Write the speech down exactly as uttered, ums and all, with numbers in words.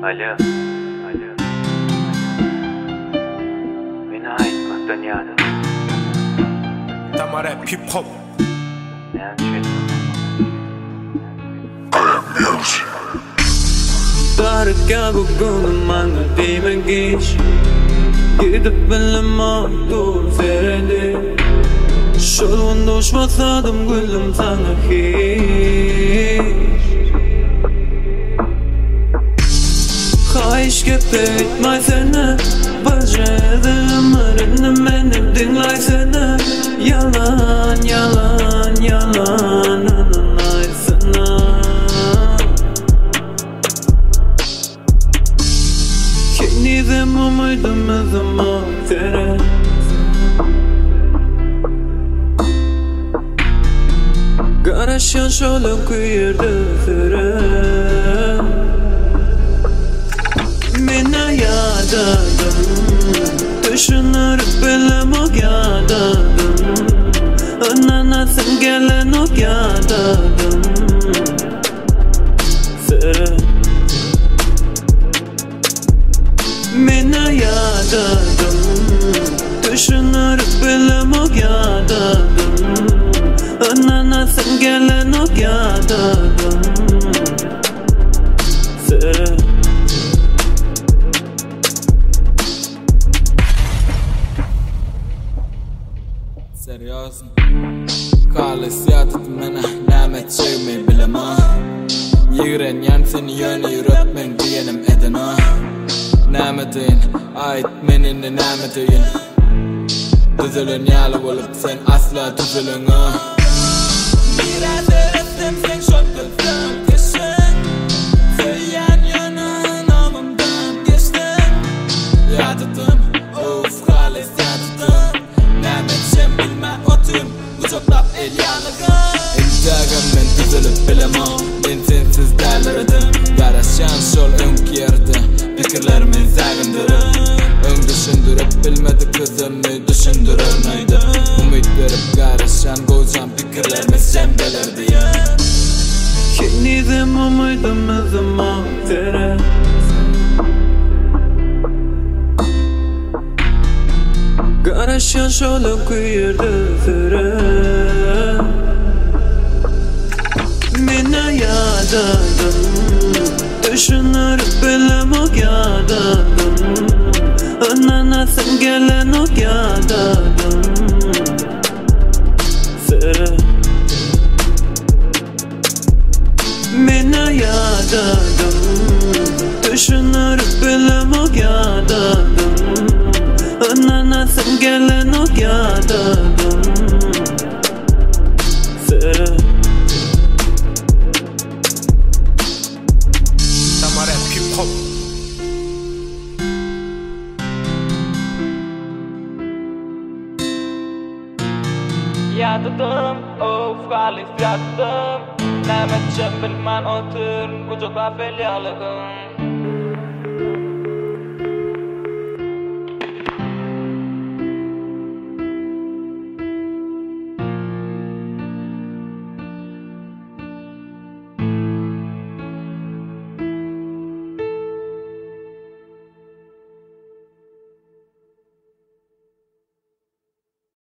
Alo, alo. Beni ayıtmaktan yardım. Tamam rap hip hop. Ne yapıyorsun? Darıkya bu gönlüm anı dime geç. Gidip bilim ağır seredi. Şolunda uçmasadım gülüm sana hiç. Kayış gibi bitmezsene. Bacadığımlarını benim dinleysene. Yalan, yalan, yalan anlaysana. Kendizim umuydum özüm tere. Garaşan şöyle kuyurdu süre. Mena yadadım, düşünür bilim o yadadım. Ananasın gelen o yadadım. Süre Mena yadadım, düşünür bilim o yadadım. Ananasın gelen o yadadım. Süre Серьезно, Kalis yatıp mene nämet sevmeyi bilema. Yigren yansın yönü yürütmen diyenim edena. Nämetin, ait menini nämetin. Düzülün yalı olup sen asla düzülün o. Biraz öğrettim sen çok gülsün kışın. Söyleyen yönü namımdan geçtim. Yatıdım, of Kalis yatıdım. Nämetşem bilme otum, uçaklap el yanıgın. İntagım ben düzülüp bilemem, ben sensiz derlerdim. Garaşan şol önk yerde, fikirlerimi zagındırım. Ön düşündürüp bilmedi kızımı düşündürülmeydi. Umut verip garaşan gozan fikirlerimi sen belirdi ya. Kendizim umuydum özüm tere. Garaşan şöyle kuyurdu süre. Mena yadadım, düşünür bilim o yadadım. Ananasın gelen o yadadım. Süre Mena yadadım, düşünür bilim o yadadım. Ananasın gelen o yadadım. Süre Tamam rap hip hop. Yatıdım, of Kalis yatıdım. Nämetşem bilmän otur, kucakla fel yalıgın.